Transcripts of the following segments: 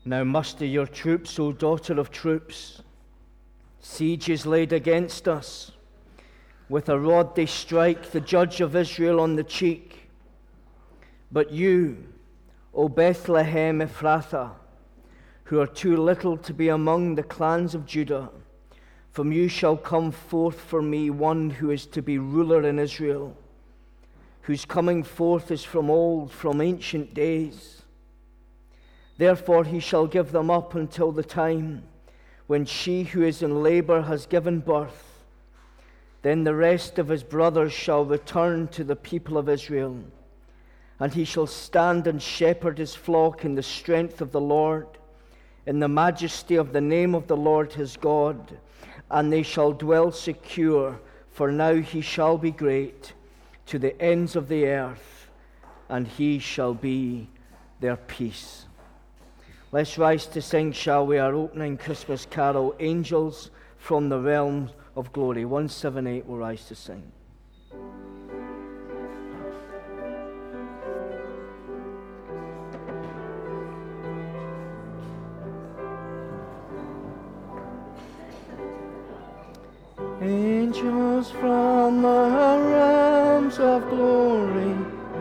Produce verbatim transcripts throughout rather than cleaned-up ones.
Now muster your troops, O daughter of troops. Siege is laid against us. With a rod they strike the judge of Israel on the cheek. But you, O Bethlehem Ephrathah, who are too little to be among the clans of Judah, from you shall come forth for me one who is to be ruler in Israel, whose coming forth is from old, from ancient days. Therefore he shall give them up until the time when she who is in labor has given birth. Then the rest of his brothers shall return to the people of Israel, and he shall stand and shepherd his flock in the strength of the Lord, in the majesty of the name of the Lord his God, and they shall dwell secure, for now he shall be great to the ends of the earth, and he shall be their peace. Let's rise to sing, shall we, our opening Christmas carol, Angels from the Realms of Glory. one seventy-eight, we'll rise to sing. Angels from the realms of glory,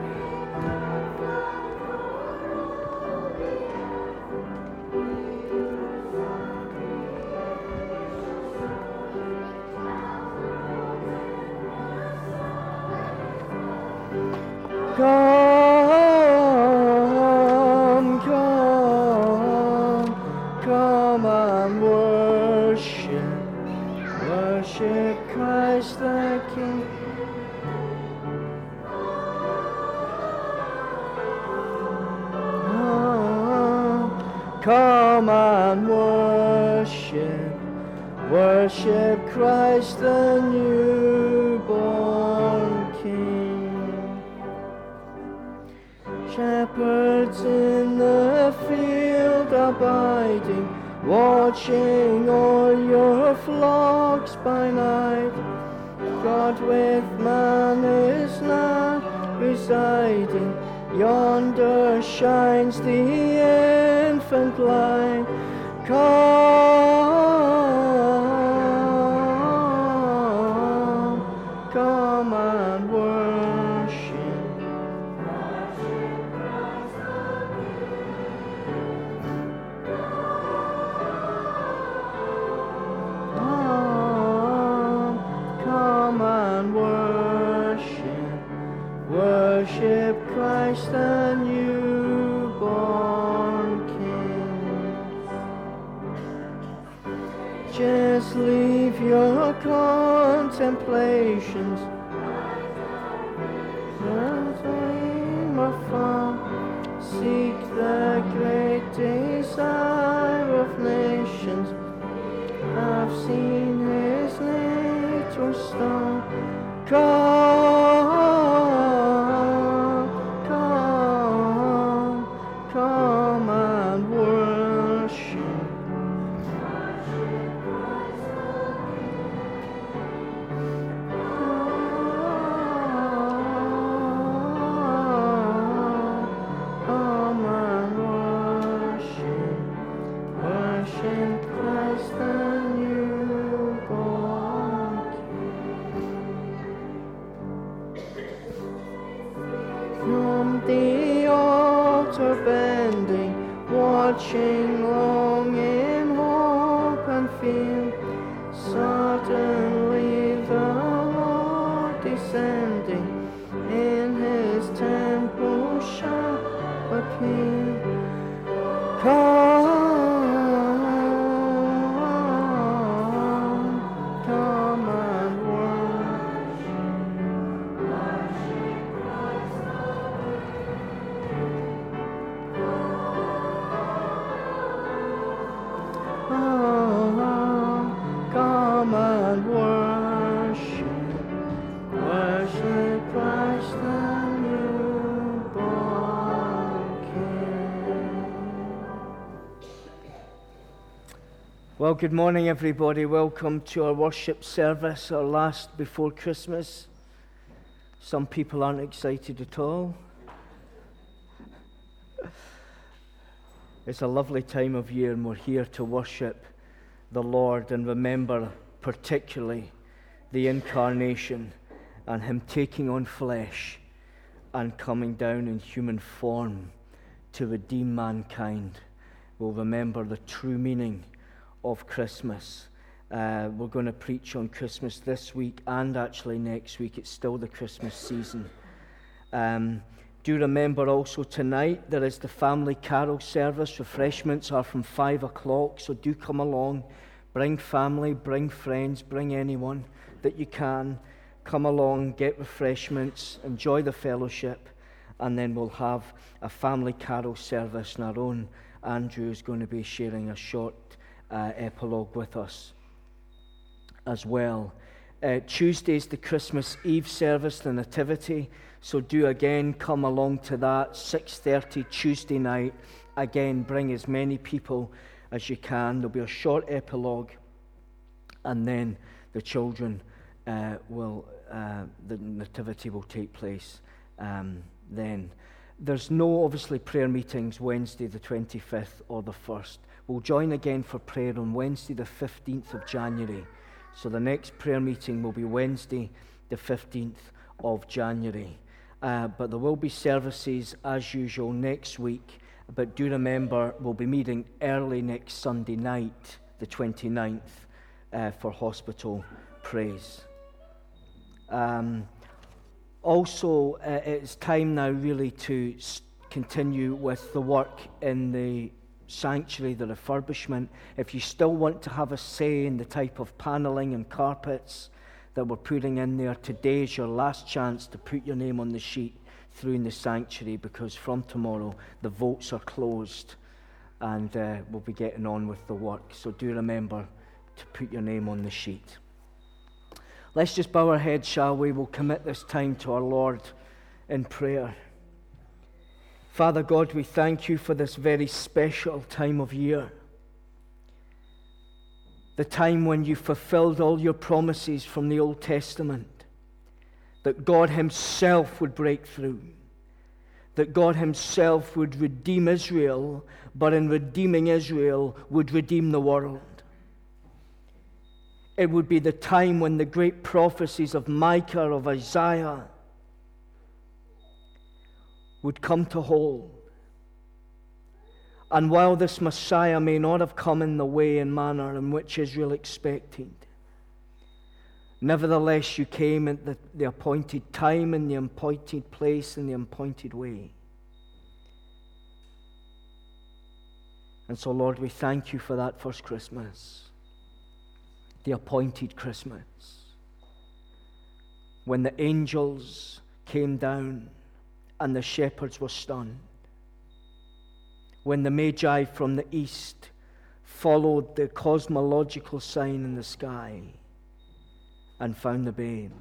come, come, come and worship, worship Christ the King. Oh, come and worship, worship Christ the newborn King. Shepherds in the field abiding, watching all your flocks by night. God with man is now residing, yonder shines the infant light. Come, come and worship. Come and worship, worship Christ the newborn King. Just leave your contemplations and dream afar. Seek the great desire of nations. I've seen his nature star. Come, come, come and worship. Come and worship, worship Christ the newborn King. From the altar bending, watching long in hope and fear, suddenly the Lord descending in his temple shall appear. Come, come and come and worship, worship Christ the newborn King. Well, good morning, everybody. Welcome to our worship service, our last before Christmas. Some people aren't excited at all. It's a lovely time of year, and we're here to worship the Lord and remember particularly the incarnation and Him taking on flesh and coming down in human form to redeem mankind. We'll remember the true meaning of Christmas. Uh, we're going to preach on Christmas this week and actually next week. It's still the Christmas season. Um, do remember also tonight there is the family carol service. Refreshments are from five o'clock, so do come along. Bring family, bring friends, bring anyone that you can. Come along, get refreshments, enjoy the fellowship, and then we'll have a family carol service. And our own Andrew is going to be sharing a short uh, epilogue with us as well. Uh, Tuesday is the Christmas Eve service, the Nativity, so do again come along to that, six thirty Tuesday night. Again, bring as many people as you can. There'll be a short epilogue, and then the children uh, will, uh, the Nativity will take place um, then. There's no, obviously, prayer meetings Wednesday the twenty-fifth or the first. We'll join again for prayer on Wednesday the fifteenth of January. So the next prayer meeting will be Wednesday the fifteenth of January. Uh, but there will be services as usual next week. But do remember, we'll be meeting early next Sunday night, the twenty-ninth, uh, for hospital praise. Um, also, uh, it's time now really to s- continue with the work in the sanctuary, the refurbishment. If you still want to have a say in the type of paneling and carpets that we're putting in there, today is your last chance to put your name on the sheet through in the sanctuary, because from tomorrow the votes are closed and uh, we'll be getting on with the work. So do remember to put your name on the sheet. Let's just bow our heads, shall we? We'll commit this time to our Lord in prayer. Father God, we thank you for this very special time of year. The time when you fulfilled all your promises from the Old Testament. That God Himself would break through. That God Himself would redeem Israel, but in redeeming Israel would redeem the world. It would be the time when the great prophecies of Micah, of Isaiah, would come to hold. And while this Messiah may not have come in the way and manner in which Israel expected, nevertheless you came at the, the appointed time, in the appointed place, in the appointed way. And so, Lord, we thank you for that first Christmas, the appointed Christmas, when the angels came down and the shepherds were stunned. When the Magi from the east followed the cosmological sign in the sky and found the babe.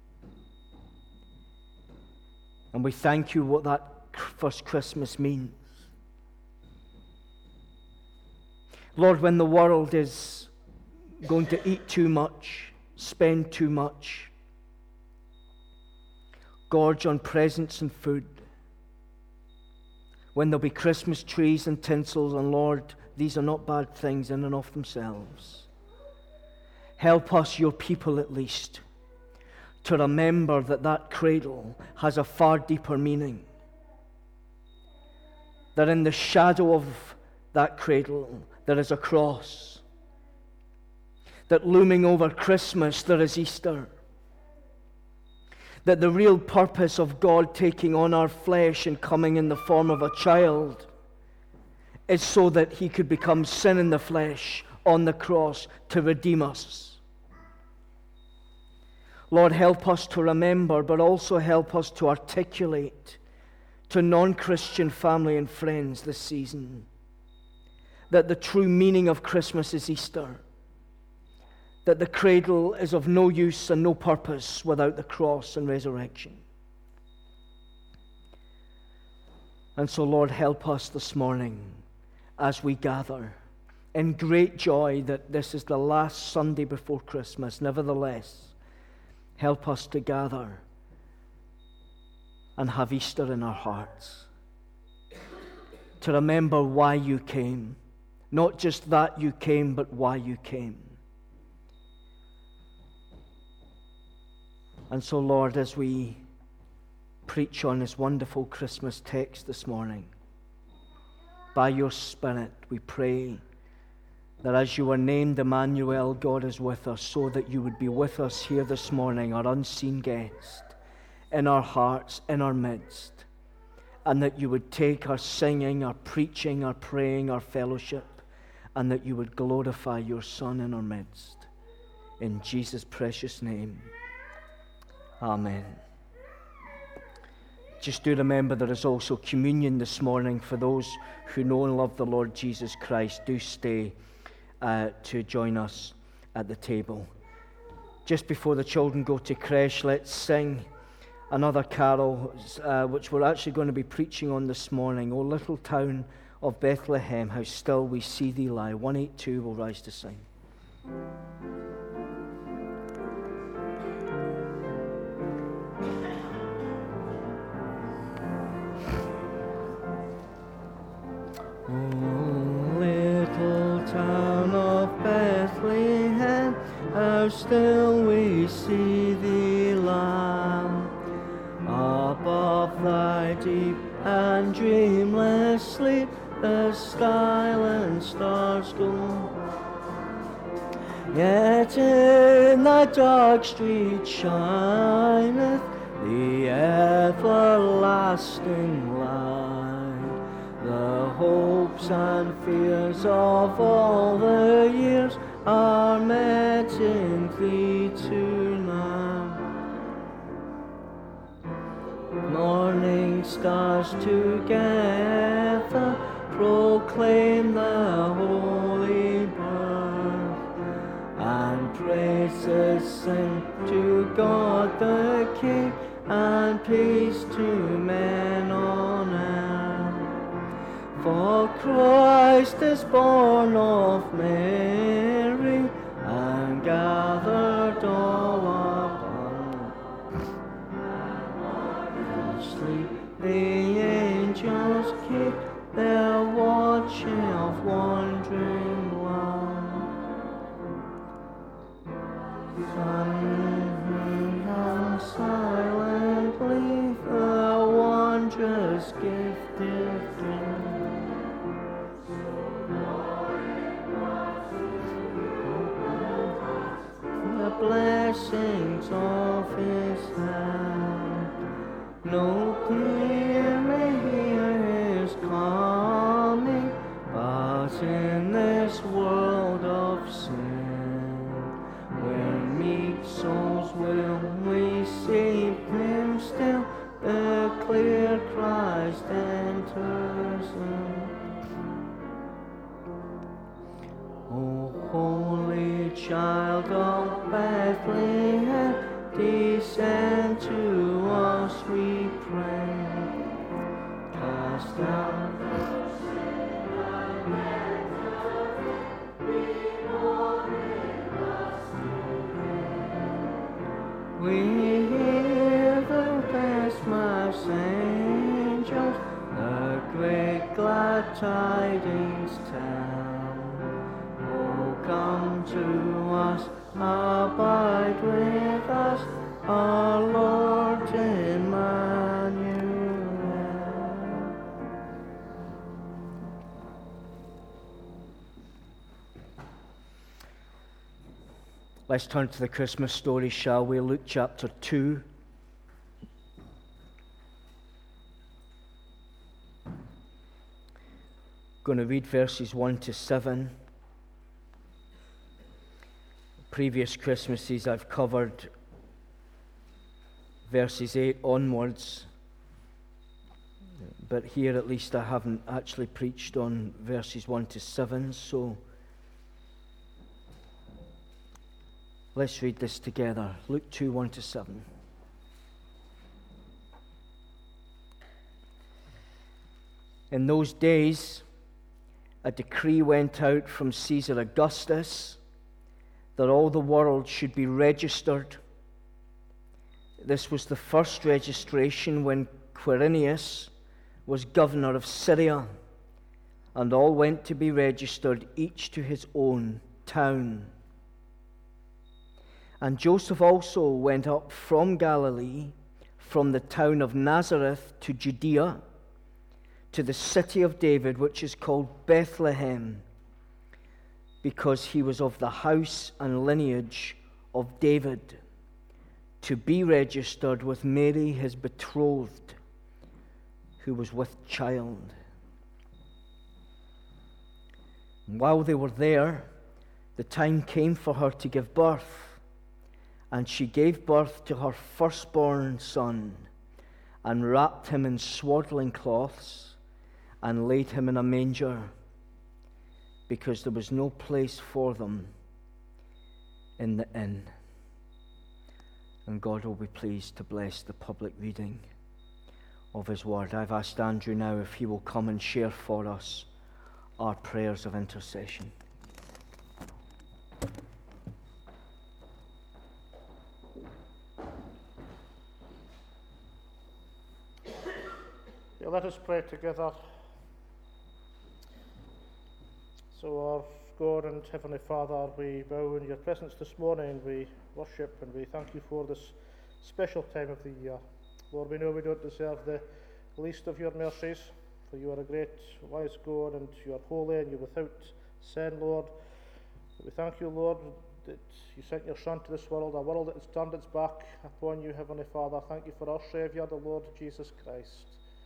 And we thank you what that first Christmas means. Lord, when the world is going to eat too much, spend too much, gorge on presents and food, when there'll be Christmas trees and tinsels, and Lord, these are not bad things in and of themselves. Help us, your people at least, to remember that that cradle has a far deeper meaning. That in the shadow of that cradle there is a cross. That looming over Christmas there is Easter. That the real purpose of God taking on our flesh and coming in the form of a child is so that He could become sin in the flesh on the cross to redeem us. Lord, help us to remember, but also help us to articulate to non-Christian family and friends this season that the true meaning of Christmas is Easter. That the cradle is of no use and no purpose without the cross and resurrection. And so, Lord, help us this morning as we gather in great joy that this is the last Sunday before Christmas. Nevertheless, help us to gather and have Easter in our hearts, to remember why you came. Not just that you came, but why you came. And so, Lord, as we preach on this wonderful Christmas text this morning, by your Spirit, we pray that as you were named Emmanuel, God is with us, so that you would be with us here this morning, our unseen guest, in our hearts, in our midst, and that you would take our singing, our preaching, our praying, our fellowship, and that you would glorify your Son in our midst. In Jesus' precious name, amen. Just do remember there is also communion this morning for those who know and love the Lord Jesus Christ. Do stay uh, to join us at the table. Just before the children go to creche, let's sing another carol, uh, which we're actually going to be preaching on this morning. O little town of Bethlehem, how still we see thee lie. one eighty-two will rise to sing. How still we see thee lie above thy deep and dreamless sleep. The silent stars go, yet in thy dark street shineth the everlasting light. The hopes and fears of all the years are met in thee tonight. Morning stars together proclaim the holy birth, and praises sing to God the King, and peace to men on earth. For Christ is born of Mary, and gathered all upon sleep. The angels keep their watch of wondering love. Sun silently the wondrous gift is given. The blessings of his hand, no ear may hear his coming, but in this world of sin, where meek souls will receive him still, the clear Christ enters in. O holy child of Bethlehem, descend to us, we pray. Cast down we hear the best mass angels, the great glad tidings tell. Come to us, abide with us, our Lord Emmanuel. Let's turn to the Christmas story, shall we? Luke chapter two. Going to read verses one to seven. Previous Christmases I've covered verses eight onwards, but here at least I haven't actually preached on verses one to seven, so let's read this together. Luke two, one to seven. In those days, a decree went out from Caesar Augustus that all the world should be registered. This was the first registration when Quirinius was governor of Syria, and all went to be registered, each to his own town. And Joseph also went up from Galilee, from the town of Nazareth to Judea, to the city of David, which is called Bethlehem, because he was of the house and lineage of David, to be registered with Mary his betrothed, who was with child. And while they were there, the time came for her to give birth, and she gave birth to her firstborn son, and wrapped him in swaddling cloths, and laid him in a manger, because there was no place for them in the inn. And God will be pleased to bless the public reading of his word. I've asked Andrew now if he will come and share for us our prayers of intercession. Yeah, let us pray together. So, our God and Heavenly Father, we bow in your presence this morning. We worship and we thank you for this special time of the year. Lord, we know we don't deserve the least of your mercies, for you are a great, wise God, and you are holy and you're without sin, Lord. But we thank you, Lord, that you sent your Son to this world, a world that has turned its back upon you, Heavenly Father. Thank you for our Saviour, the Lord Jesus Christ,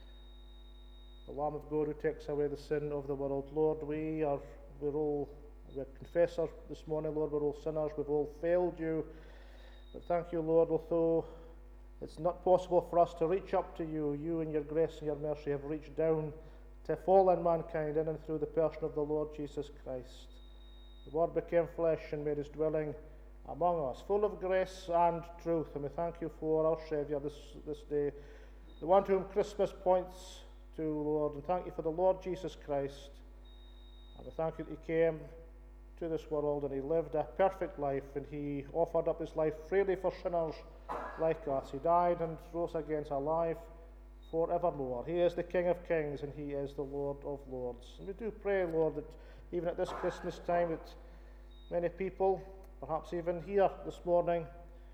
the Lamb of God who takes away the sin of the world. Lord, we are we're all we're confessors this morning, Lord. We're all sinners. We've all failed you. But thank you, Lord, although it's not possible for us to reach up to you, you in your grace and your mercy have reached down to fallen mankind in and through the person of the Lord Jesus Christ. The Word became flesh and made his dwelling among us, full of grace and truth. And we thank you for our Saviour this, this day, the one to whom Christmas points to, Lord. And thank you for the Lord Jesus Christ. And we thank you that he came to this world and he lived a perfect life and he offered up his life freely for sinners like us. He died and rose again alive forevermore. He is the King of Kings and he is the Lord of Lords. And we do pray, Lord, that even at this Christmas time that many people, perhaps even here this morning,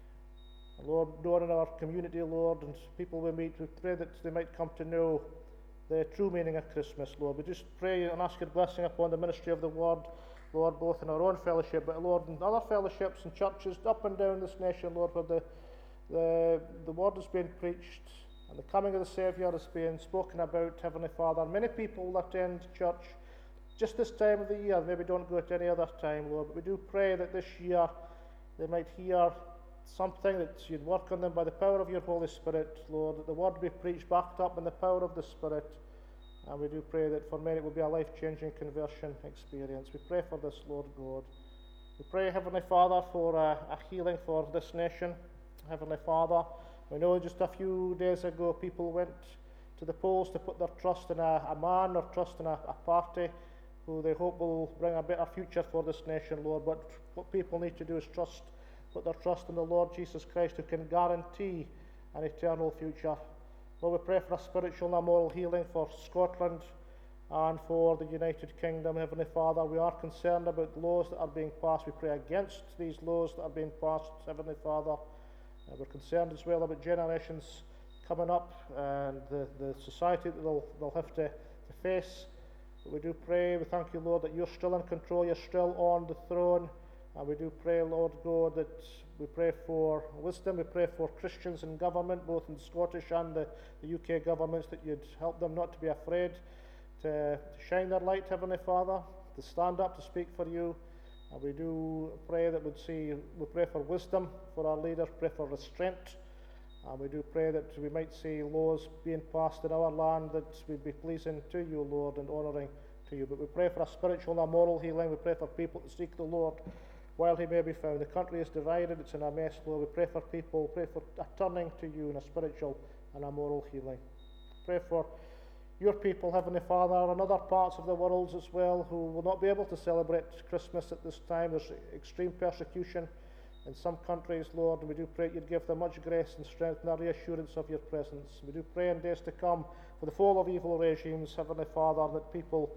Lord, known in our community, Lord, and people we meet, we pray that they might come to know the true meaning of Christmas, Lord. We just pray and ask your blessing upon the ministry of the Word, Lord, both in our own fellowship, but Lord, in other fellowships and churches up and down this nation, Lord, where the, the, the Word is being preached and the coming of the Saviour is being spoken about, Heavenly Father. Many people will attend church just this time of the year, maybe don't go at any other time, Lord, but we do pray that this year they might hear something, that you'd work on them by the power of your Holy Spirit, Lord, that the Word be preached backed up in the power of the Spirit. And we do pray that for many it will be a life-changing conversion experience. We pray for this, Lord God. We pray, Heavenly Father, for a, a healing for this nation. Heavenly Father, we know just a few days ago people went to the polls to put their trust in a, a man or trust in a, a party who they hope will bring a better future for this nation, Lord. But what people need to do is trust Put their trust in the Lord Jesus Christ, who can guarantee an eternal future. Lord, we pray for a spiritual and moral healing for Scotland and for the United Kingdom. Heavenly Father, we are concerned about laws that are being passed. We pray against these laws that are being passed, Heavenly Father. Uh, we're concerned as well about generations coming up and the, the society that they'll, they'll have to, to face. But we do pray, we thank you, Lord, that you're still in control, you're still on the throne. And we do pray, Lord God, that we pray for wisdom, we pray for Christians in government, both in the Scottish and the, the U K governments, that you'd help them not to be afraid to, to shine their light, Heavenly Father, to stand up, to speak for you. And we do pray that we'd see, we pray for wisdom for our leaders, pray for restraint. And we do pray that we might see laws being passed in our land that would be pleasing to you, Lord, and honouring to you. But we pray for a spiritual and moral healing. We pray for people to seek the Lord while he may be found. The country is divided, it's in a mess, Lord. We pray for people, pray for a turning to you in a spiritual and a moral healing. Pray for your people, Heavenly Father, and other parts of the world as well, who will not be able to celebrate Christmas at this time. There's extreme persecution in some countries, Lord, and we do pray you'd give them much grace and strength and a reassurance of your presence. We do pray in days to come for the fall of evil regimes, Heavenly Father, that people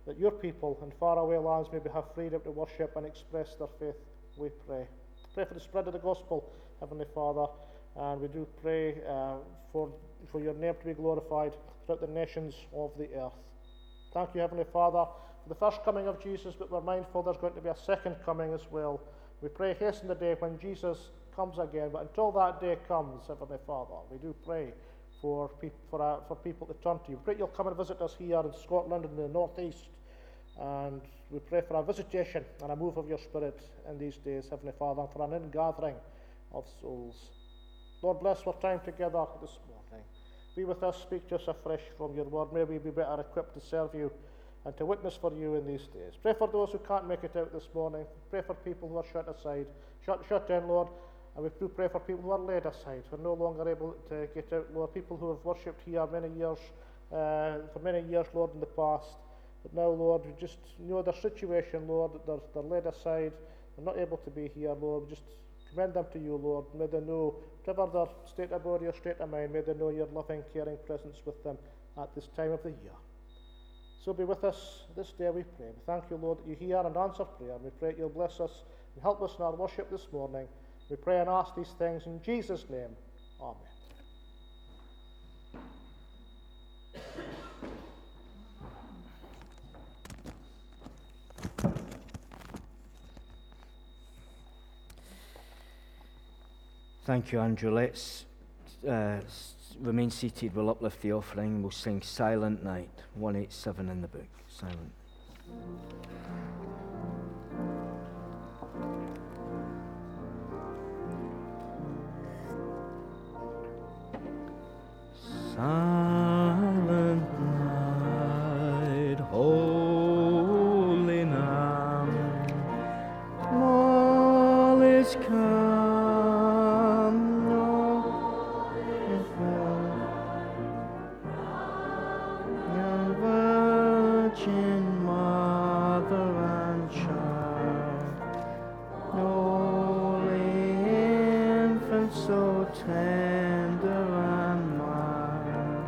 that your people in faraway lands maybe have freedom to worship and express their faith, we pray. Pray for the spread of the gospel, Heavenly Father, and we do pray uh, for, for your name to be glorified throughout the nations of the earth. Thank you, Heavenly Father, for the first coming of Jesus, but we're mindful there's going to be a second coming as well. We pray hasten the day when Jesus comes again, but until that day comes, Heavenly Father, we do pray for, pe- for, uh, for people to turn to you. We pray you'll come and visit us here in Scotland and in the northeast, and we pray for a visitation and a move of your Spirit in these days, Heavenly Father, and for an ingathering of souls. Lord, bless our time together this morning. Be with us, speak to us afresh from your word. May we be better equipped to serve you and to witness for you in these days. Pray for those who can't make it out this morning. Pray for people who are shut aside, shut, shut in, Lord. And we do pray for people who are laid aside, who are no longer able to get out, Lord. People who have worshipped here many years, uh, for many years, Lord, in the past. But now, Lord, we just know their situation, Lord, that they're, they're laid aside, they're not able to be here, Lord. We just commend them to you, Lord. May they know, whatever their state of body or state of mind, may they know your loving, caring presence with them at this time of the year. So be with us this day, we pray. We thank you, Lord, that you hear and answer prayer. We pray that you'll bless us and help us in our worship this morning. We pray and ask these things in Jesus' name. Amen. Thank you, Andrew. Let's uh, remain seated. We'll uplift the offering. We'll sing Silent Night, one eighty-seven in the book. Silent. Silent night, holy night, all is calm, all is well. Young Virgin Mother and Child, holy infant so tender and mild,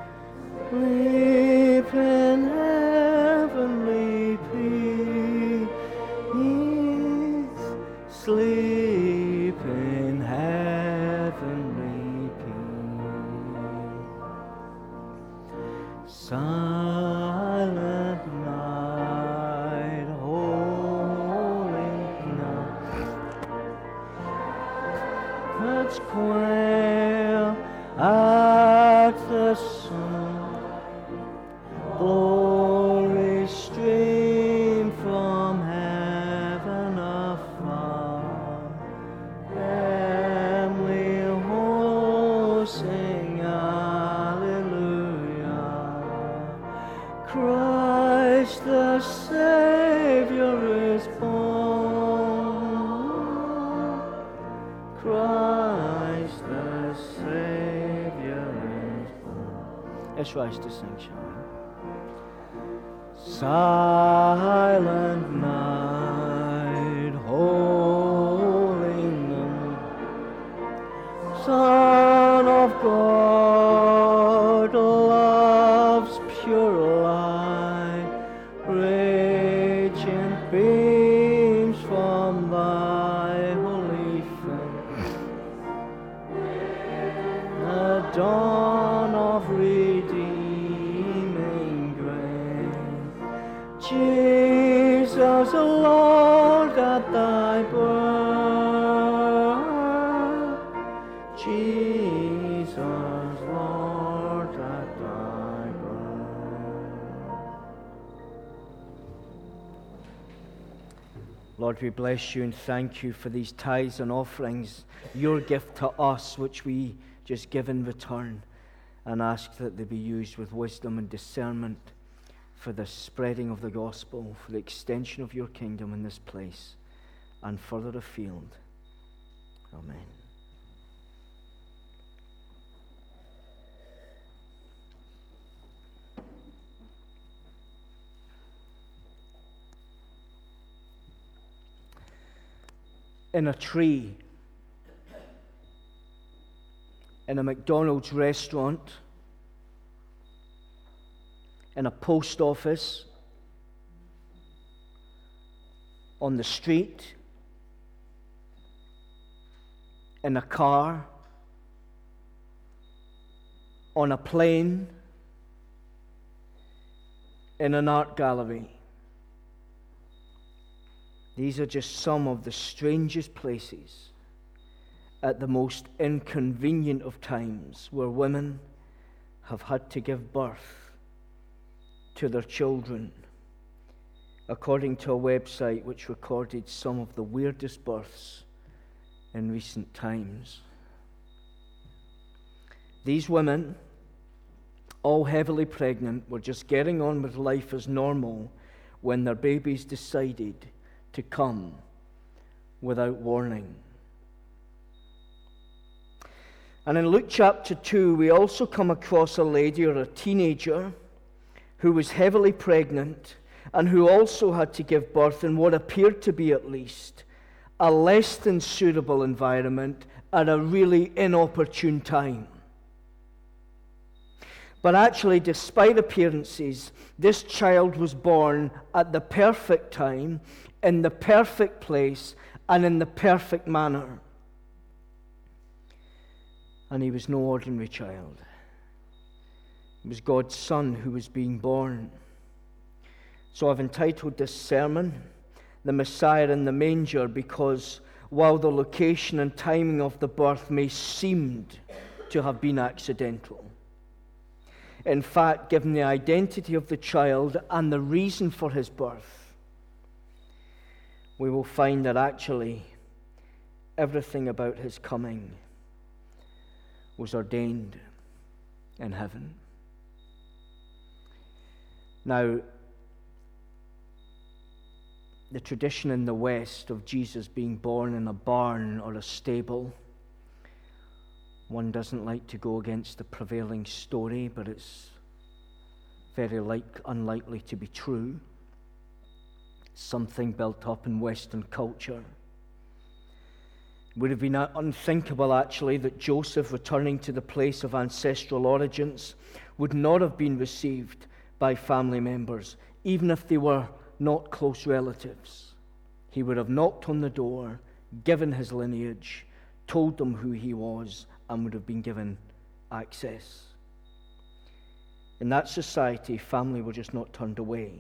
sleep in heavenly peace, sleep in heavenly peace. Silent night, holy night, birds quail at the sun, glory stream from heaven afar, heavenly hosts sing hallelujah. Christ the Savior is born, Christ the Savior is born. Let's rise to sing, shall we? Silent night, holy night, Son of God, love's pure light, radiant beams from thy holy face, the dawn of redeeming grace. Jesus, Lord, at thy birth, Jesus, Lord, at thy birth. Lord, we bless you and thank you for these tithes and offerings, your gift to us, which we just give in return, and ask that they be used with wisdom and discernment for the spreading of the gospel, for the extension of your kingdom in this place and further afield. Amen. In a tree, in a McDonald's restaurant, in a post office, on the street, in a car, on a plane, in an art gallery. These are just some of the strangest places at the most inconvenient of times where women have had to give birth to their children, according to a website which recorded some of the weirdest births in recent times. These women, all heavily pregnant, were just getting on with life as normal when their babies decided to come without warning. And in Luke chapter two, we also come across a lady or a teenager who was heavily pregnant and who also had to give birth in what appeared to be, at least, a less than suitable environment at a really inopportune time. But actually, despite appearances, this child was born at the perfect time, in the perfect place, and in the perfect manner. And he was no ordinary child. It was God's Son who was being born. So I've entitled this sermon, The Messiah in the Manger, because while the location and timing of the birth may seem to have been accidental, in fact, given the identity of the child and the reason for his birth, we will find that actually everything about his coming was ordained in heaven. Now, the tradition in the West of Jesus being born in a barn or a stable, one doesn't like to go against the prevailing story, but it's very like, unlikely to be true. Something built up in Western culture. It would have been unthinkable, actually, that Joseph, returning to the place of ancestral origins, would not have been received by family members, even if they were not close relatives. He would have knocked on the door, given his lineage, told them who he was, and would have been given access. In that society, family were just not turned away.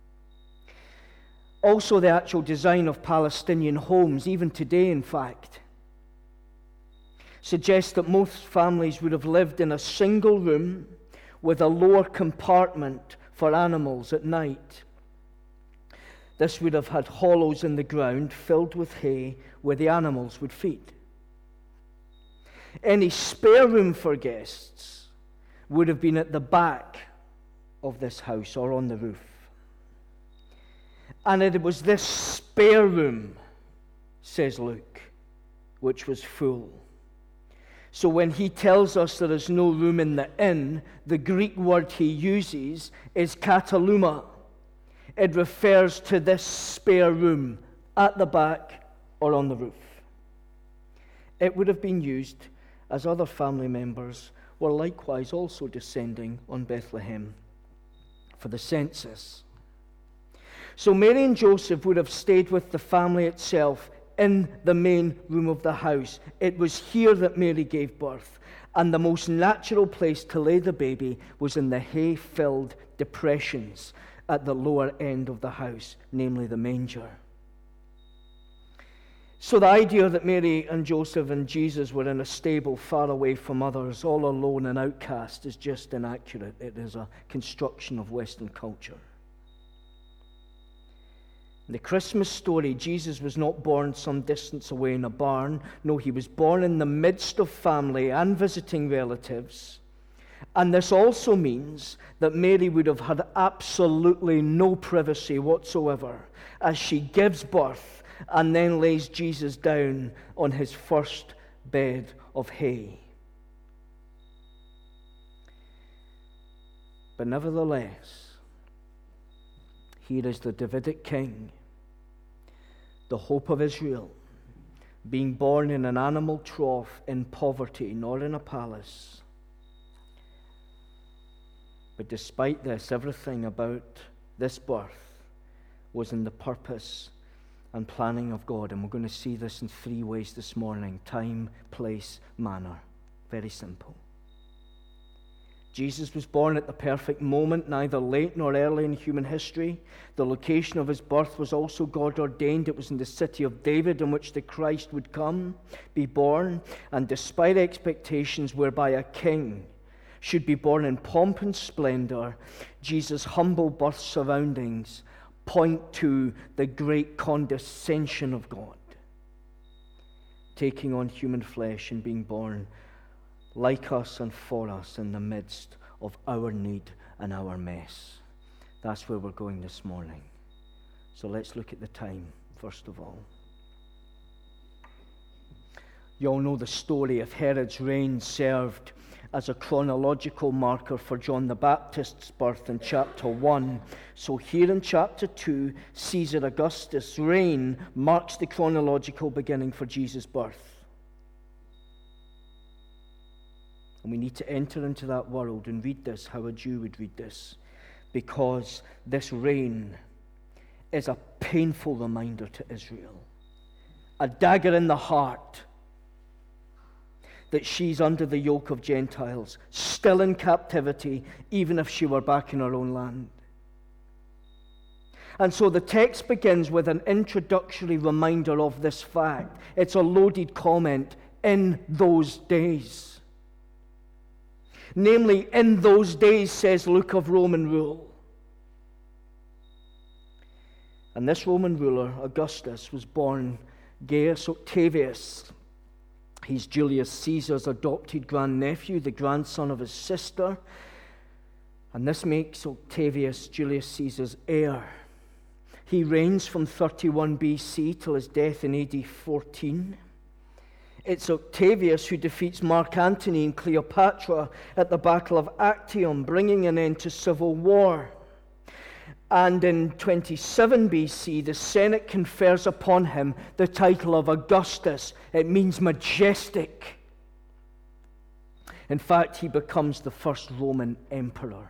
Also, the actual design of Palestinian homes, even today in fact, suggests that most families would have lived in a single room with a lower compartment for animals at night. This would have had hollows in the ground filled with hay where the animals would feed. Any spare room for guests would have been at the back of this house or on the roof. And it was this spare room, says Luke, which was full. So when he tells us there is no room in the inn, the Greek word he uses is kataluma. It refers to this spare room at the back or on the roof. It would have been used as other family members were likewise also descending on Bethlehem for the census. So Mary and Joseph would have stayed with the family itself in the main room of the house. It was here that Mary gave birth, and the most natural place to lay the baby was in the hay-filled depressions at the lower end of the house, namely the manger. So the idea that Mary and Joseph and Jesus were in a stable far away from others, all alone and outcast, is just inaccurate. It is a construction of Western culture. In the Christmas story, Jesus was not born some distance away in a barn. No, he was born in the midst of family and visiting relatives. And this also means that Mary would have had absolutely no privacy whatsoever as she gives birth and then lays Jesus down on his first bed of hay. But nevertheless, here is the Davidic king, the hope of Israel, being born in an animal trough in poverty, not in a palace. But despite this, everything about this birth was in the purpose and planning of God. And we're going to see this in three ways this morning: time, place, manner. Very simple. Jesus was born at the perfect moment, neither late nor early in human history. The location of his birth was also God ordained. It was in the city of David, in which the Christ would come, be born. And despite expectations whereby a king should be born in pomp and splendor, Jesus' humble birth surroundings point to the great condescension of God, taking on human flesh and being born like us and for us in the midst of our need and our mess. That's where we're going this morning. So let's look at the time, first of all. You all know the story of Herod's reign served as a chronological marker for John the Baptist's birth in chapter one. So here in chapter two, Caesar Augustus' reign marks the chronological beginning for Jesus' birth. And we need to enter into that world and read this how a Jew would read this, because this reign is a painful reminder to Israel, a dagger in the heart, that she's under the yoke of Gentiles, still in captivity, even if she were back in her own land. And so the text begins with an introductory reminder of this fact. It's a loaded comment: in those days. Namely, in those days, says Luke, of Roman rule. And this Roman ruler, Augustus, was born Gaius Octavius. He's Julius Caesar's adopted grandnephew, the grandson of his sister. And this makes Octavius Julius Caesar's heir. He reigns from thirty-one B C till his death in A D fourteen. It's Octavius who defeats Mark Antony and Cleopatra at the Battle of Actium, bringing an end to civil war. And in twenty-seven B C, the Senate confers upon him the title of Augustus. It means majestic. In fact, he becomes the first Roman emperor.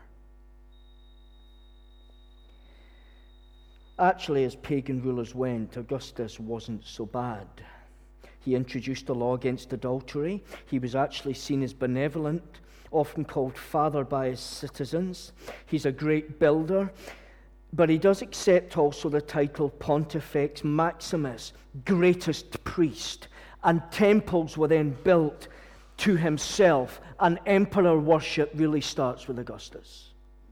Actually, as pagan rulers went, Augustus wasn't so bad. He introduced a law against adultery. He was actually seen as benevolent, often called father by his citizens. He's a great builder, but he does accept also the title Pontifex Maximus, greatest priest, and temples were then built to himself, and emperor worship really starts with Augustus.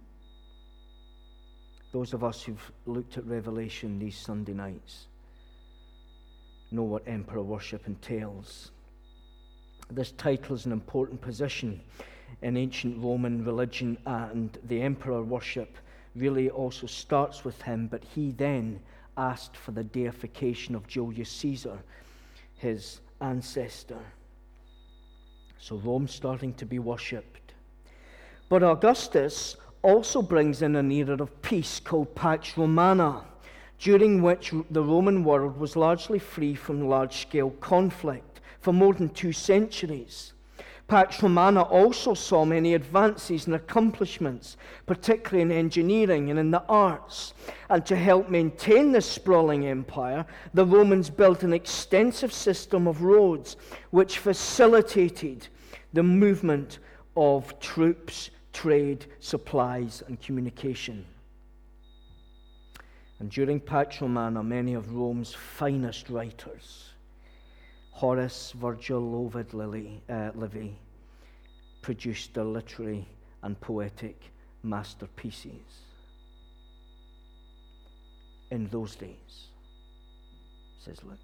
Those of us who've looked at Revelation these Sunday nights know what emperor worship entails. This title is an important position in ancient Roman religion, and the emperor worship really also starts with him, but he then asked for the deification of Julius Caesar, his ancestor. So Rome's starting to be worshipped. But Augustus also brings in an era of peace called Pax Romana, during which the Roman world was largely free from large-scale conflict for more than two centuries. Pax Romana also saw many advances and accomplishments, particularly in engineering and in the arts. And to help maintain this sprawling empire, the Romans built an extensive system of roads which facilitated the movement of troops, trade, supplies, and communication. And during Pax Romana, many of Rome's finest writers, Horace, Virgil, Ovid, Livy, uh, Livy, produced their literary and poetic masterpieces. In those days, says Luke,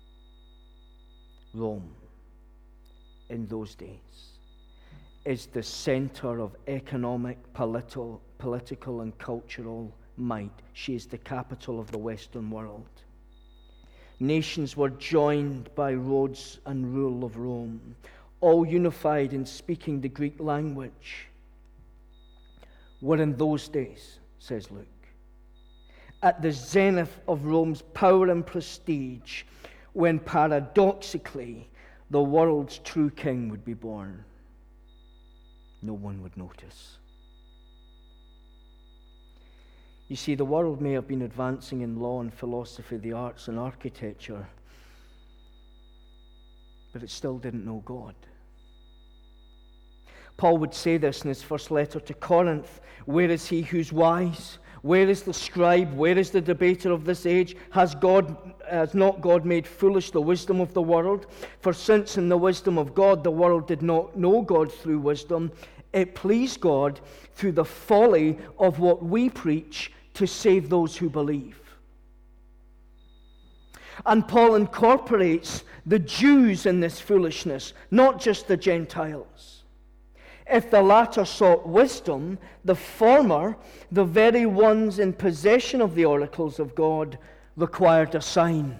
Rome, in those days, is the center of economic, political, political and cultural might. She is the capital of the Western world. Nations were joined by roads and rule of Rome, all unified in speaking the Greek language. Were in those days, says Luke, at the zenith of Rome's power and prestige, when paradoxically the world's true king would be born. No one would notice. You You see, the world may have been advancing in law and philosophy, the arts and architecture, but it still didn't know God. Paul would say this in his first letter to Corinth. Where is he who's wise? Where is the scribe? Where is the debater of this age? Has God, has not God made foolish the wisdom of the world? For since in the wisdom of God the world did not know God through wisdom, it pleased God through the folly of what we preach to save those who believe. And Paul incorporates the Jews in this foolishness, not just the Gentiles. If the latter sought wisdom, the former, the very ones in possession of the oracles of God, required a sign.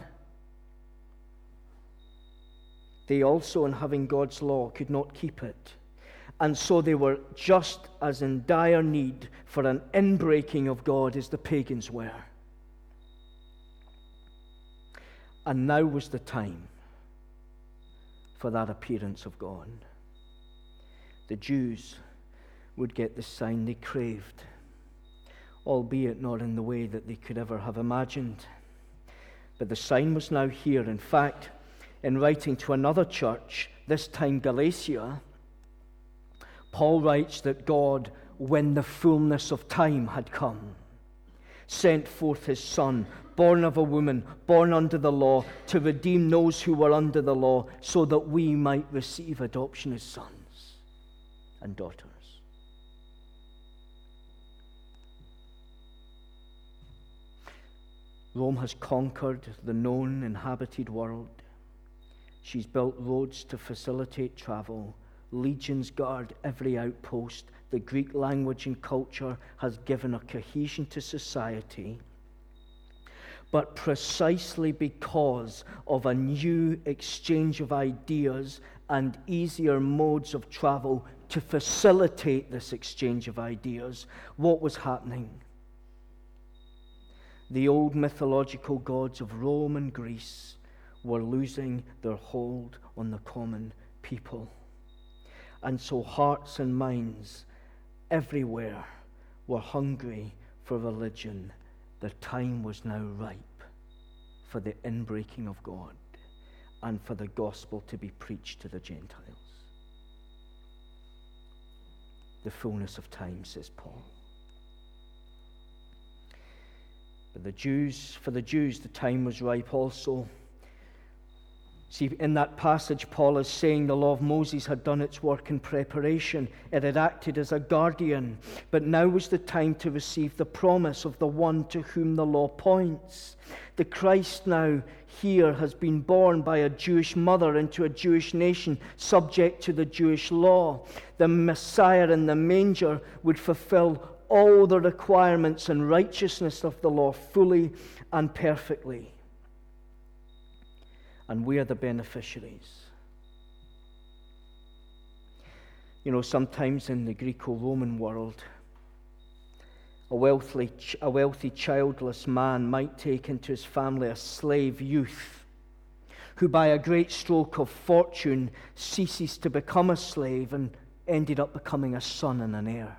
They also, in having God's law, could not keep it. And so they were just as in dire need for an inbreaking of God as the pagans were. And now was the time for that appearance of God. The Jews would get the sign they craved, albeit not in the way that they could ever have imagined. But the sign was now here. In fact, in writing to another church, this time Galatia, Paul writes that God, when the fullness of time had come, sent forth his Son, born of a woman, born under the law, to redeem those who were under the law, so that we might receive adoption as sons and daughters. Rome has conquered the known inhabited world. She's built roads to facilitate travel. Legions guard every outpost. The Greek language and culture has given a cohesion to society. But precisely because of a new exchange of ideas and easier modes of travel to facilitate this exchange of ideas, what was happening? The old mythological gods of Rome and Greece were losing their hold on the common people. And so hearts and minds everywhere were hungry for religion. The time was now ripe for the inbreaking of God and for the gospel to be preached to the Gentiles. The fullness of time, says Paul. But the Jews, for the Jews, the time was ripe also. See, in that passage, Paul is saying the law of Moses had done its work in preparation. It had acted as a guardian. But now was the time to receive the promise of the one to whom the law points. The Christ now here has been born by a Jewish mother into a Jewish nation, subject to the Jewish law. The Messiah in the manger would fulfill all the requirements and righteousness of the law fully and perfectly. And we are the beneficiaries. You know, sometimes in the Greco-Roman world, a wealthy, a wealthy childless man might take into his family a slave youth who by a great stroke of fortune ceases to become a slave and ended up becoming a son and an heir.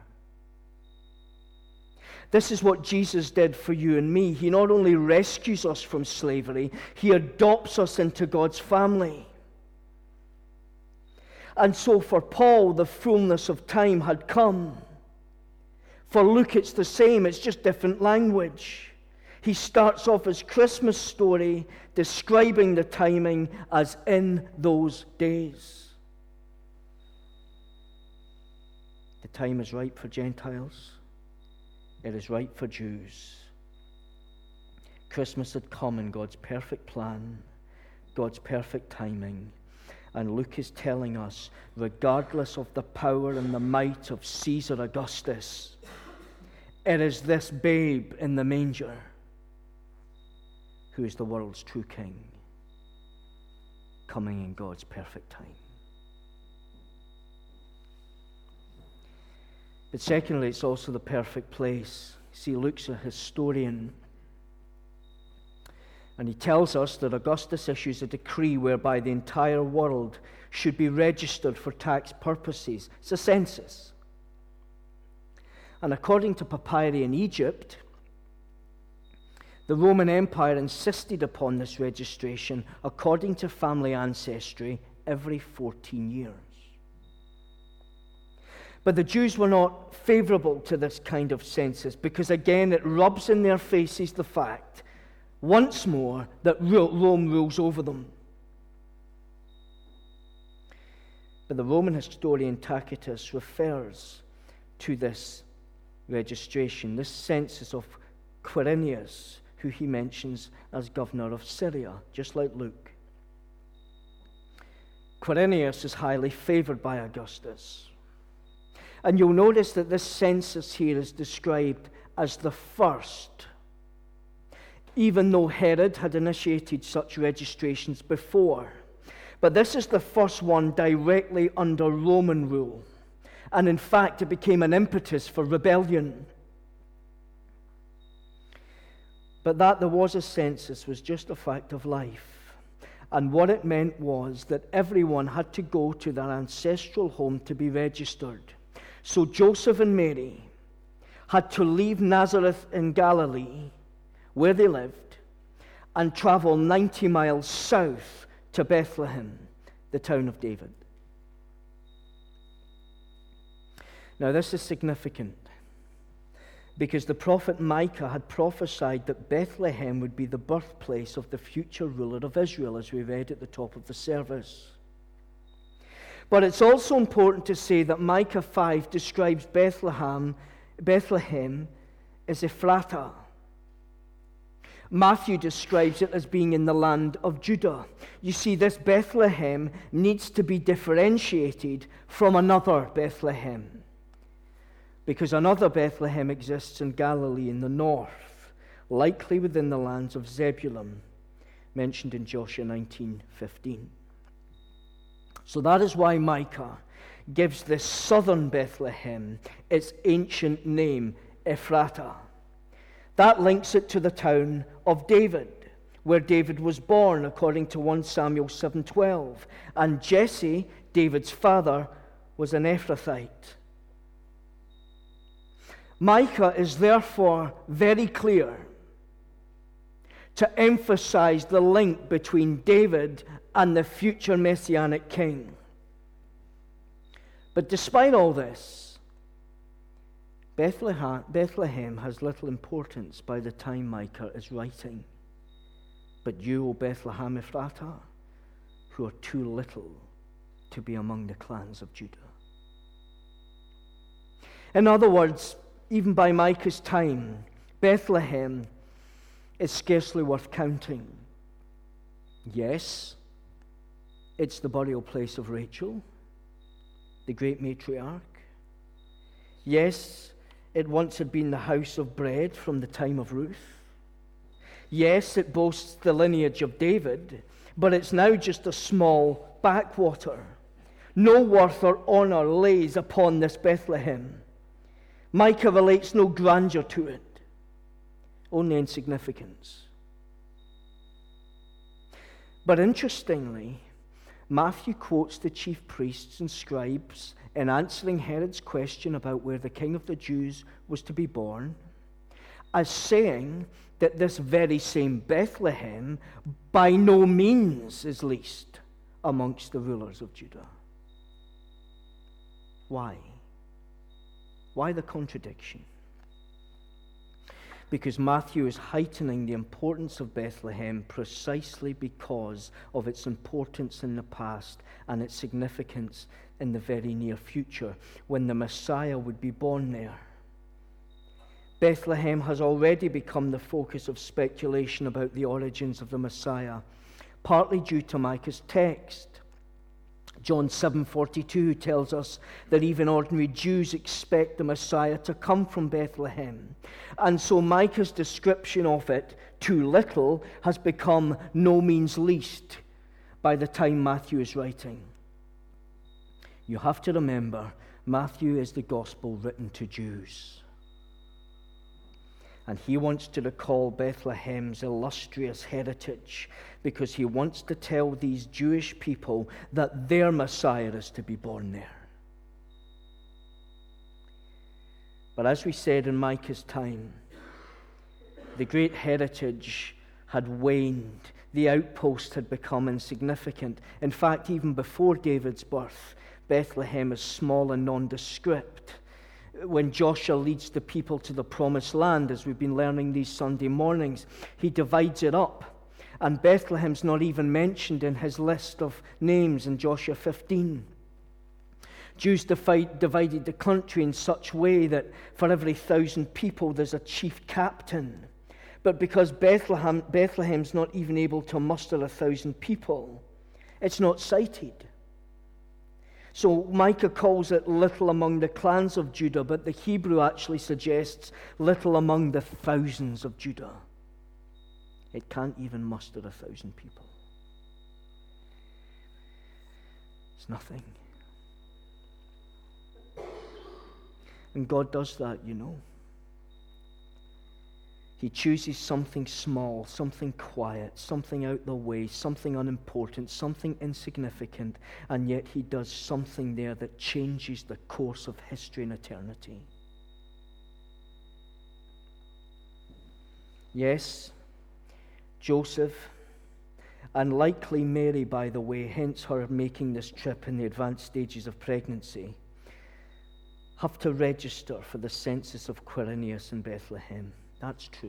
This is what Jesus did for you and me. He not only rescues us from slavery, he adopts us into God's family. And so for Paul, the fullness of time had come. For Luke, it's the same, it's just different language. He starts off his Christmas story describing the timing as in those days. The time is ripe for Gentiles. It is right for Jews. Christmas had come in God's perfect plan, God's perfect timing. And Luke is telling us, regardless of the power and the might of Caesar Augustus, it is this babe in the manger who is the world's true king, coming in God's perfect time. But secondly, it's also the perfect place. See, Luke's a historian. And he tells us that Augustus issues a decree whereby the entire world should be registered for tax purposes. It's a census. And according to papyri in Egypt, The Roman Empire insisted upon this registration according to family ancestry every fourteen years. But the Jews were not favorable to this kind of census because, again, it rubs in their faces the fact, once more, that Rome rules over them. But the Roman historian Tacitus refers to this registration, this census of Quirinius, who he mentions as governor of Syria, just like Luke. Quirinius is highly favored by Augustus. And you'll notice that this census here is described as the first, even though Herod had initiated such registrations before. But this is the first one directly under Roman rule. And in fact, it became an impetus for rebellion. But that there was a census was just a fact of life. And what it meant was that everyone had to go to their ancestral home to be registered. So Joseph and Mary had to leave Nazareth in Galilee, where they lived, and travel ninety miles south to Bethlehem, the town of David. Now this is significant because the prophet Micah had prophesied that Bethlehem would be the birthplace of the future ruler of Israel, as we read at the top of the service. But it's also important to say that Micah five describes Bethlehem, Bethlehem as Ephrata. Matthew describes it as being in the land of Judah. You see, this Bethlehem needs to be differentiated from another Bethlehem, because another Bethlehem exists in Galilee in the north, likely within the lands of Zebulun, mentioned in Joshua nineteen fifteen. So that is why Micah gives this southern Bethlehem its ancient name, Ephrata. That links it to the town of David, where David was born, according to First Samuel seven twelve. And Jesse, David's father, was an Ephrathite. Micah is therefore very clear to emphasize the link between David and the future Messianic king. But despite all this, Bethlehem, Bethlehem has little importance by the time Micah is writing. But you, O Bethlehem Ephrata, who are too little to be among the clans of Judah. In other words, even by Micah's time, Bethlehem is scarcely worth counting. Yes, it's the burial place of Rachel, the great matriarch. Yes, it once had been the house of bread from the time of Ruth. Yes, it boasts the lineage of David, but it's now just a small backwater. No worth or honor lays upon this Bethlehem. Micah relates no grandeur to it, only insignificance. But interestingly, Matthew quotes the chief priests and scribes in answering Herod's question about where the King of the Jews was to be born, as saying that this very same Bethlehem by no means is least amongst the rulers of Judah. Why? Why the contradiction? Because Matthew is heightening the importance of Bethlehem precisely because of its importance in the past and its significance in the very near future, when the Messiah would be born there. Bethlehem has already become the focus of speculation about the origins of the Messiah, partly due to Micah's text. John seven forty-two tells us that even ordinary Jews expect the Messiah to come from Bethlehem. And so Micah's description of it, too little, has become no means least by the time Matthew is writing. You have to remember, Matthew is the gospel written to Jews. And he wants to recall Bethlehem's illustrious heritage because he wants to tell these Jewish people that their Messiah is to be born there. But as we said in Micah's time, The great heritage had waned. The outpost had become insignificant. In fact, even before David's birth, Bethlehem is small and nondescript. When Joshua leads the people to the promised land, as we've been learning these Sunday mornings, he divides it up. And Bethlehem's not even mentioned in his list of names in Joshua fifteen. Jews divide, divided the country in such a way that for every thousand people there's a chief captain. But because Bethlehem, Bethlehem's not even able to muster a thousand people, it's not cited. So Micah calls it little among the clans of Judah, but the Hebrew actually suggests little among the thousands of Judah. It can't even muster a thousand people. It's nothing. And God does that, you know. He chooses something small, something quiet, something out the way, something unimportant, something insignificant, and yet he does something there that changes the course of history and eternity. Yes, Joseph, and likely Mary, by the way, hence her making this trip in the advanced stages of pregnancy, have to register for the census of Quirinius in Bethlehem. That's true.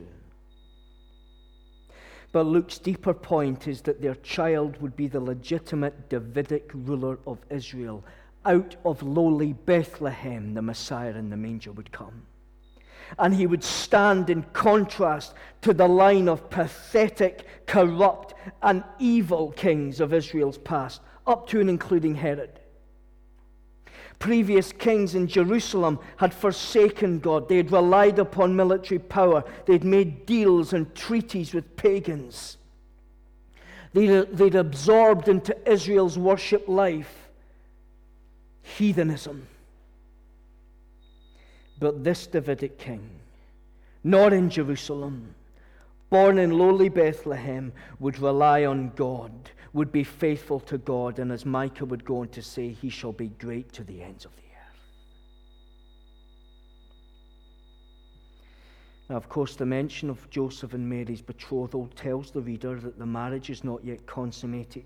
But Luke's deeper point is that their child would be the legitimate Davidic ruler of Israel. Out of lowly Bethlehem, the Messiah in the manger would come. And he would stand in contrast to the line of pathetic, corrupt, and evil kings of Israel's past, up to and including Herod. Previous kings in Jerusalem had forsaken God. They had relied upon military power. They'd made deals and treaties with pagans. They'd, they'd absorbed into Israel's worship life heathenism. But this Davidic king, not in Jerusalem, born in lowly Bethlehem, would rely on God, would be faithful to God, and as Micah would go on to say, he shall be great to the ends of the earth. Now, of course, the mention of Joseph and Mary's betrothal tells the reader that the marriage is not yet consummated.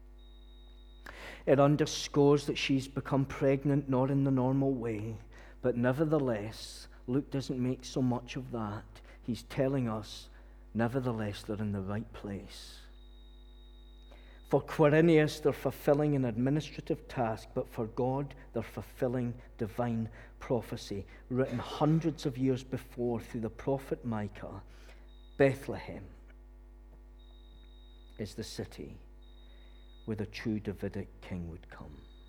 It underscores that she's become pregnant, not in the normal way, but nevertheless, Luke doesn't make so much of that. He's telling us, nevertheless, they're in the right place. For Quirinius, they're fulfilling an administrative task, but for God, they're fulfilling divine prophecy, written hundreds of years before through the prophet Micah. Bethlehem is the city where the true Davidic king would come.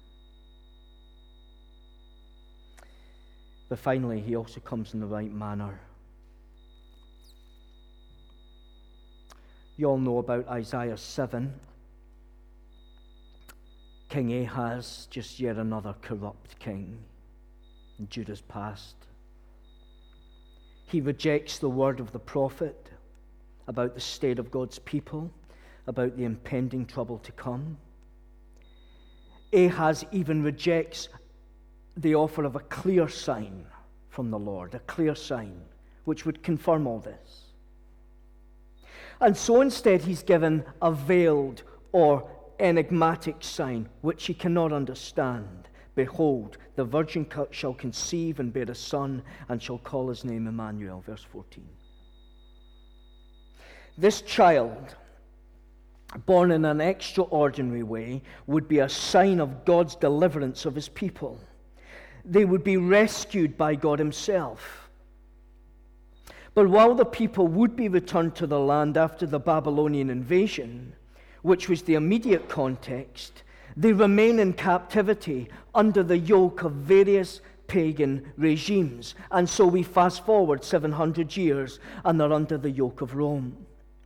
But finally, he also comes in the right manner. You all know about Isaiah seven. King Ahaz, just yet another corrupt king in Judah's past. He rejects the word of the prophet about the state of God's people, about the impending trouble to come. Ahaz even rejects the offer of a clear sign from the Lord, a clear sign which would confirm all this. And so instead he's given a veiled or enigmatic sign which he cannot understand. Behold, the virgin shall conceive and bear a son, and shall call his name Emmanuel. Verse fourteen. This child, born in an extraordinary way, would be a sign of God's deliverance of his people. They would be rescued by God himself. But while the people would be returned to the land after the Babylonian invasion, which was the immediate context, they remain in captivity under the yoke of various pagan regimes. And so we fast forward seven hundred years, and they're under the yoke of Rome.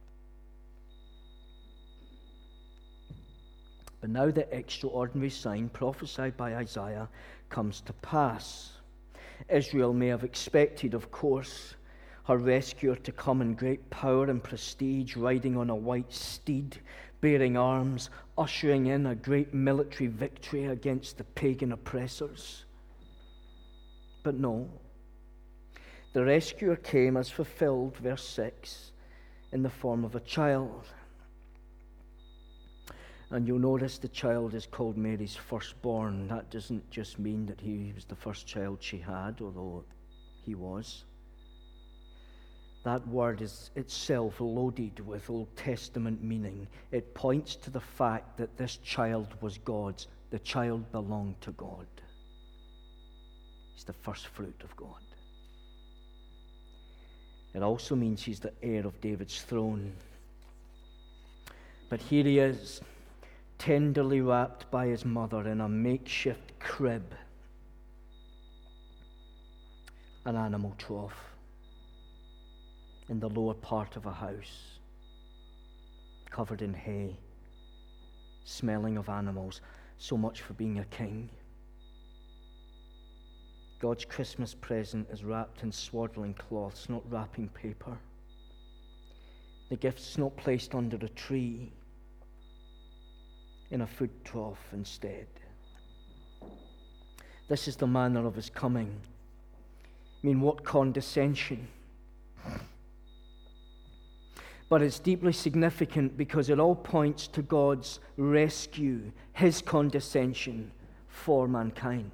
But now the extraordinary sign prophesied by Isaiah comes to pass. Israel may have expected, of course, her rescuer to come in great power and prestige, riding on a white steed, bearing arms, ushering in a great military victory against the pagan oppressors. But no. The rescuer came as fulfilled, verse six, in the form of a child. And you'll notice the child is called Mary's firstborn. That doesn't just mean that he was the first child she had, although he was. That word is itself loaded with Old Testament meaning. It points to the fact that this child was God's. The child belonged to God. He's the first fruit of God. It also means he's the heir of David's throne. But here he is, tenderly wrapped by his mother in a makeshift crib, an animal trough in the lower part of a house, covered in hay, smelling of animals. So much for being a king. God's Christmas present is wrapped in swaddling cloths, not wrapping paper. The gift's not placed under a tree, in a food trough instead. This is the manner of his coming. I mean, what condescension. But it's deeply significant because it all points to God's rescue, his condescension for mankind.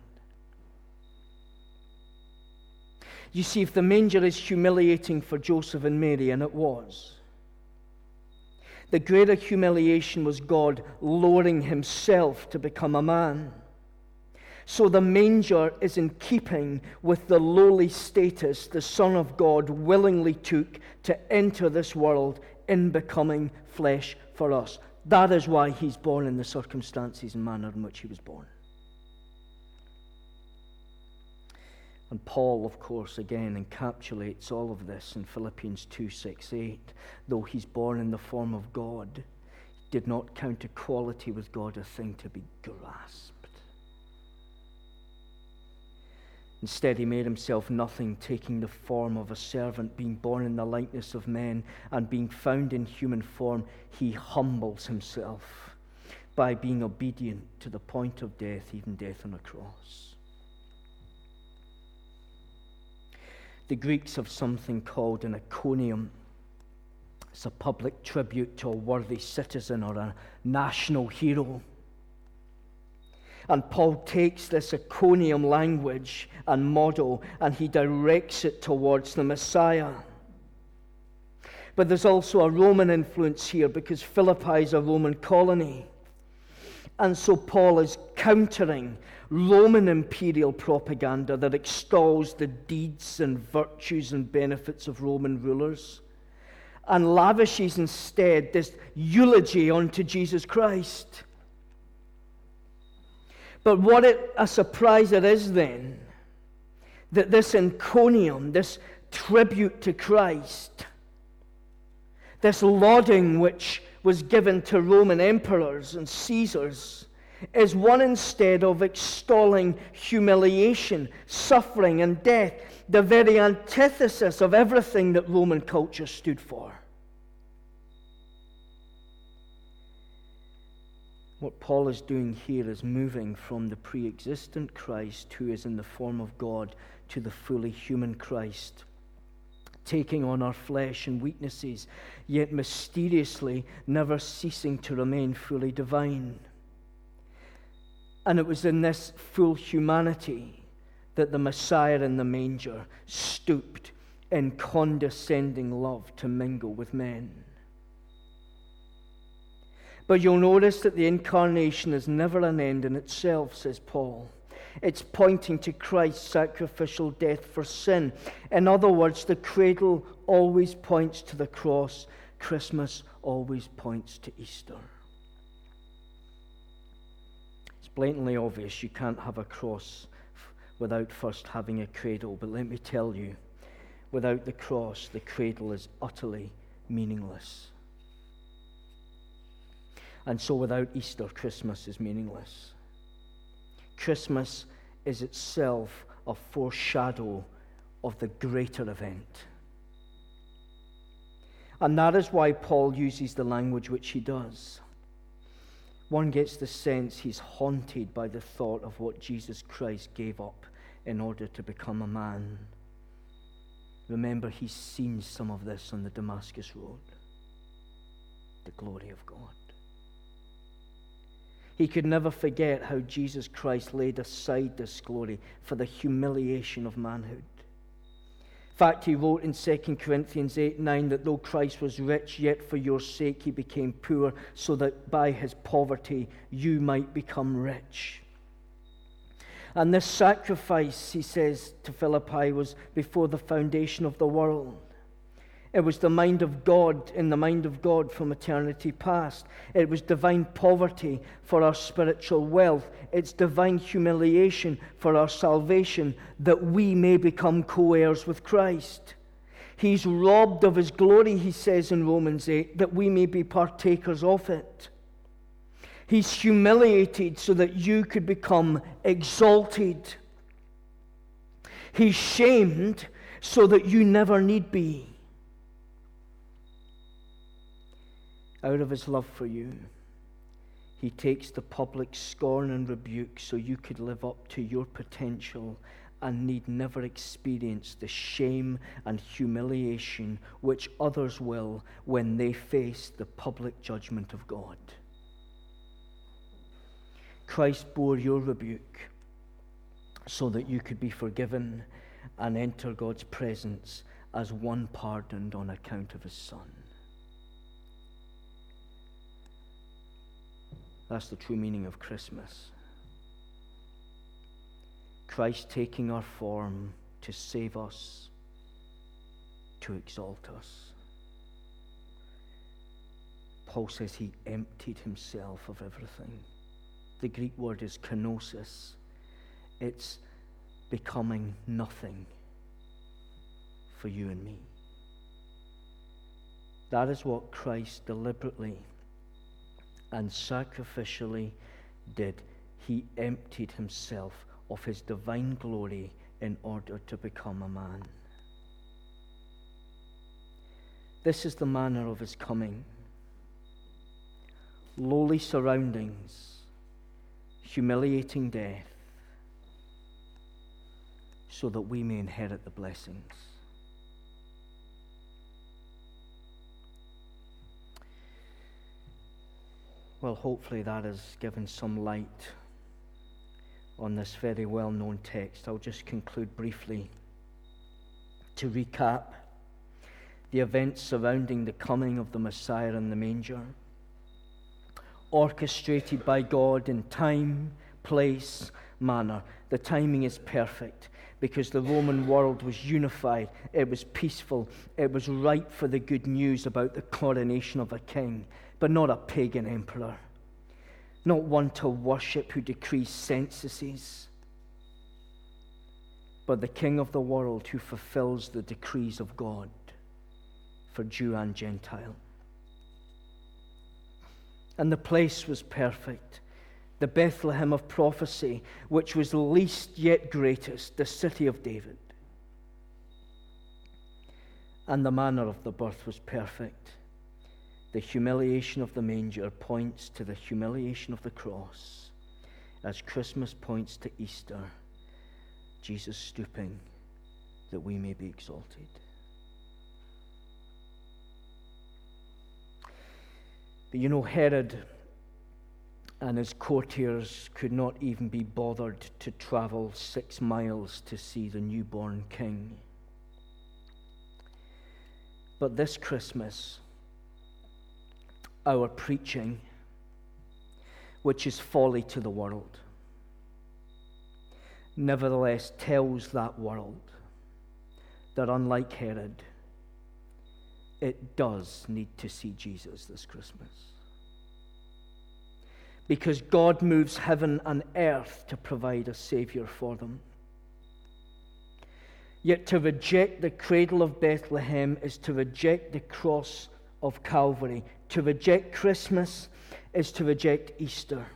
You see, if the manger is humiliating for Joseph and Mary, and it was, the greater humiliation was God lowering himself to become a man. So the manger is in keeping with the lowly status the Son of God willingly took to enter this world in becoming flesh for us. That is why he's born in the circumstances and manner in which he was born. And Paul, of course, again encapsulates all of this in Philippians two, six, eight. Though he's born in the form of God, he did not count equality with God a thing to be grasped. Instead, he made himself nothing, taking the form of a servant, being born in the likeness of men, and being found in human form, he humbles himself by being obedient to the point of death, even death on a cross. The Greeks have something called an encomium. It's a public tribute to a worthy citizen or a national hero. And Paul takes this encomium language and model and he directs it towards the Messiah. But there's also a Roman influence here because Philippi is a Roman colony. And so Paul is countering Roman imperial propaganda that extols the deeds and virtues and benefits of Roman rulers and lavishes instead this eulogy onto Jesus Christ. But what it, a surprise it is then that this encomium, this tribute to Christ, this lauding which was given to Roman emperors and Caesars, is one instead of extolling humiliation, suffering, and death, the very antithesis of everything that Roman culture stood for. What Paul is doing here is moving from the pre-existent Christ, who is in the form of God, to the fully human Christ, taking on our flesh and weaknesses, yet mysteriously never ceasing to remain fully divine. And it was in this full humanity that the Messiah in the manger stooped in condescending love to mingle with men. But you'll notice that the incarnation is never an end in itself, says Paul. It's pointing to Christ's sacrificial death for sin. In other words, the cradle always points to the cross. Christmas always points to Easter. It's blatantly obvious you can't have a cross without first having a cradle. But let me tell you, without the cross, the cradle is utterly meaningless. And so without Easter, Christmas is meaningless. Christmas is itself a foreshadow of the greater event. And that is why Paul uses the language which he does. One gets the sense he's haunted by the thought of what Jesus Christ gave up in order to become a man. Remember, he's seen some of this on the Damascus Road. The glory of God. He could never forget how Jesus Christ laid aside this glory for the humiliation of manhood. In fact, he wrote in Second Corinthians eight nine that though Christ was rich, yet for your sake he became poor, so that by his poverty you might become rich. And this sacrifice, he says to Philippi, was before the foundation of the world. It was the mind of God, in the mind of God from eternity past. It was divine poverty for our spiritual wealth. It's divine humiliation for our salvation, that we may become co-heirs with Christ. He's robbed of his glory, he says in Romans eight, that we may be partakers of it. He's humiliated so that you could become exalted. He's shamed so that you never need be. Out of his love for you, he takes the public scorn and rebuke so you could live up to your potential and need never experience the shame and humiliation which others will when they face the public judgment of God. Christ bore your rebuke so that you could be forgiven and enter God's presence as one pardoned on account of his Son. That's the true meaning of Christmas. Christ taking our form to save us, to exalt us. Paul says he emptied himself of everything. The Greek word is kenosis. It's becoming nothing for you and me. That is what Christ deliberately and sacrificially did. He emptied himself of his divine glory in order to become a man. This is the manner of his coming. Lowly surroundings, humiliating death, so that we may inherit the blessings. Well, hopefully that has given some light on this very well-known text. I'll just conclude briefly. To recap, the events surrounding the coming of the Messiah in the manger, orchestrated by God in time, place, manner. The timing is perfect because the Roman world was unified, it was peaceful, it was ripe for the good news about the coronation of a king, but not a pagan emperor, not one to worship who decrees censuses, but the King of the world who fulfills the decrees of God for Jew and Gentile. And the place was perfect. The Bethlehem of prophecy, which was least yet greatest, the city of David. And the manner of the birth was perfect. The humiliation of the manger points to the humiliation of the cross, as Christmas points to Easter, Jesus stooping that we may be exalted. But you know, Herod and his courtiers could not even be bothered to travel six miles to see the newborn king. But this Christmas, our preaching, which is folly to the world, nevertheless tells that world that unlike Herod, it does need to see Jesus this Christmas. Because God moves heaven and earth to provide a Savior for them. Yet to reject the cradle of Bethlehem is to reject the cross of Calvary. To reject Christmas is to reject Easter.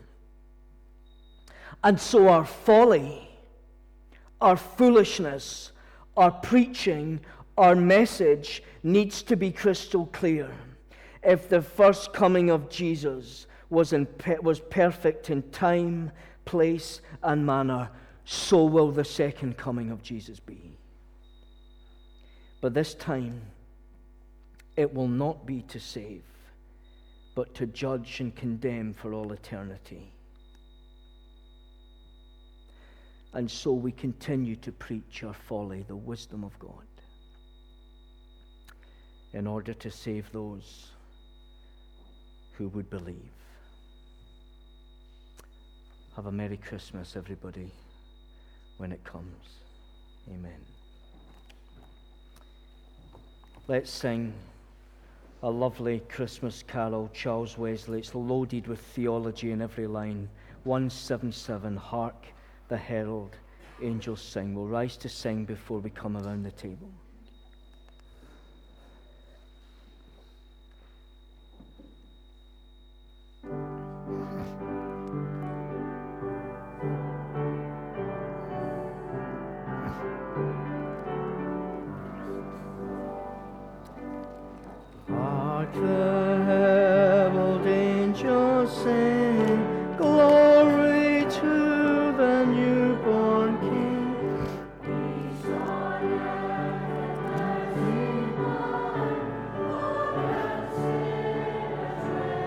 And so our folly, our foolishness, our preaching, our message needs to be crystal clear. If the first coming of Jesus was in, was perfect in time, place, and manner, so will the second coming of Jesus be. But this time, it will not be to save, but to judge and condemn for all eternity. And so we continue to preach our folly, the wisdom of God, in order to save those who would believe. Have a Merry Christmas, everybody, when it comes. Amen. Let's sing a lovely Christmas carol, Charles Wesley. It's loaded with theology in every line. one seventy-seven, Hark the Herald Angels Sing. We'll rise to sing before we come around the table. Hark the herald angels sing, glory to the newborn King. Peace on earth and blessing on, all the sinners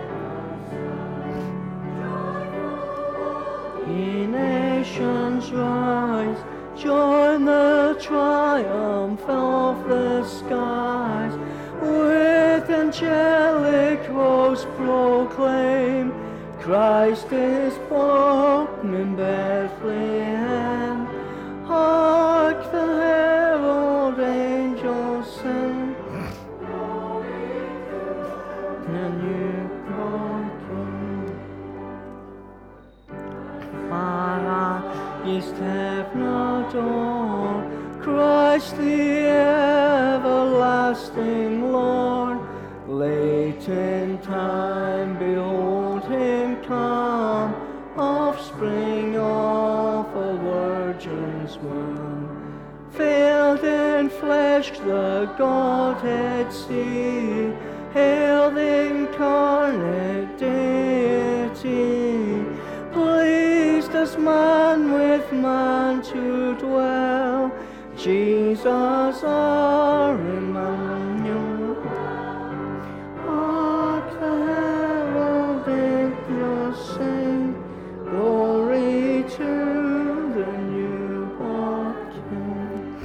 reconciled. Joyful ye nations rise, join the triumph of the skies. With angelic hosts proclaim, Christ is born in Bethlehem. Hark the herald angels sing, glory to the newborn King. My eyes have not dawned, Christ the everlasting Lord. Late in time, behold him come, offspring of a virgin's womb. Veiled in flesh the Godhead see, hail the incarnate deity. Pleased as man with man to dwell, Jesus our Emmanuel. Hark the herald angels sing, glory to the newborn King.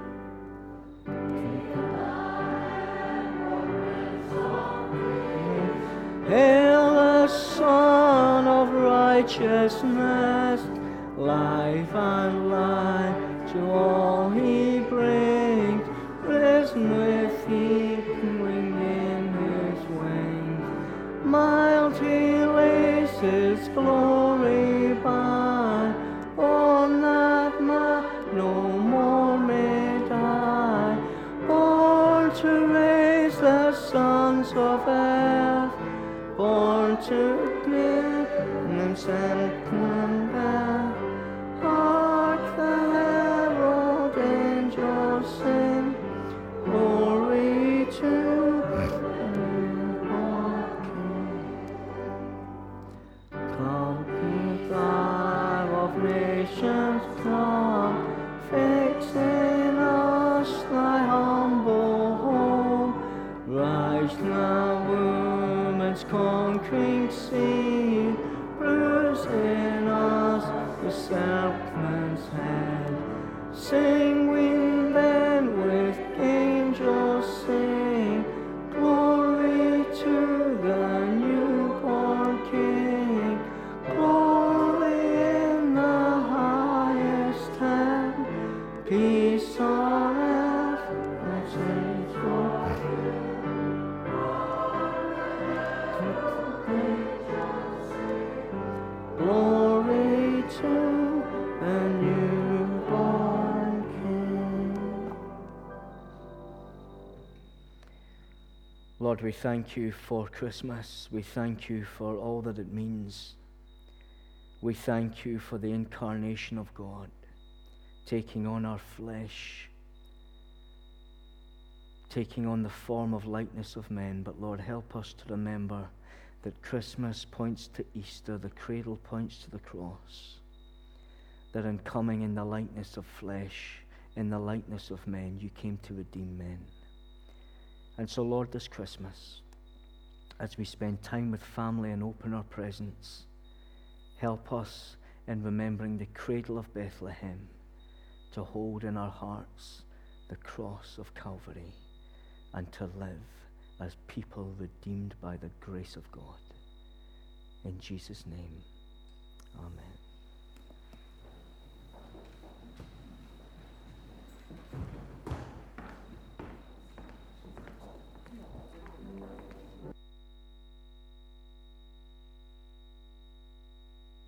Hail the Son of righteousness, life and light to all he brings, risen with healing in his wings. Mild he lays his glory by, born that man no more may die, born to raise the sons of earth, born to give them sentiment death. Hark the herald angels sing, glory to the newborn King. Come, ye fire of nations, come, fix in us thy humble home. Rise now, woman's conquering seed, bruise in us the serpent's head. Sing we then with angels sing, glory to the newborn King. Glory in the highest heaven, peace on earth and saints forever. Glory to the newborn King. Lord, we thank you for Christmas. We thank you for all that it means. We thank you for the incarnation of God, taking on our flesh, taking on the form of likeness of men. But Lord, help us to remember that Christmas points to Easter, the cradle points to the cross, that in coming in the likeness of flesh, in the likeness of men. You came to redeem men. And so, Lord, this Christmas, as we spend time with family and open our presents, help us in remembering the cradle of Bethlehem to hold in our hearts the cross of Calvary and to live as people redeemed by the grace of God. In Jesus' name, amen.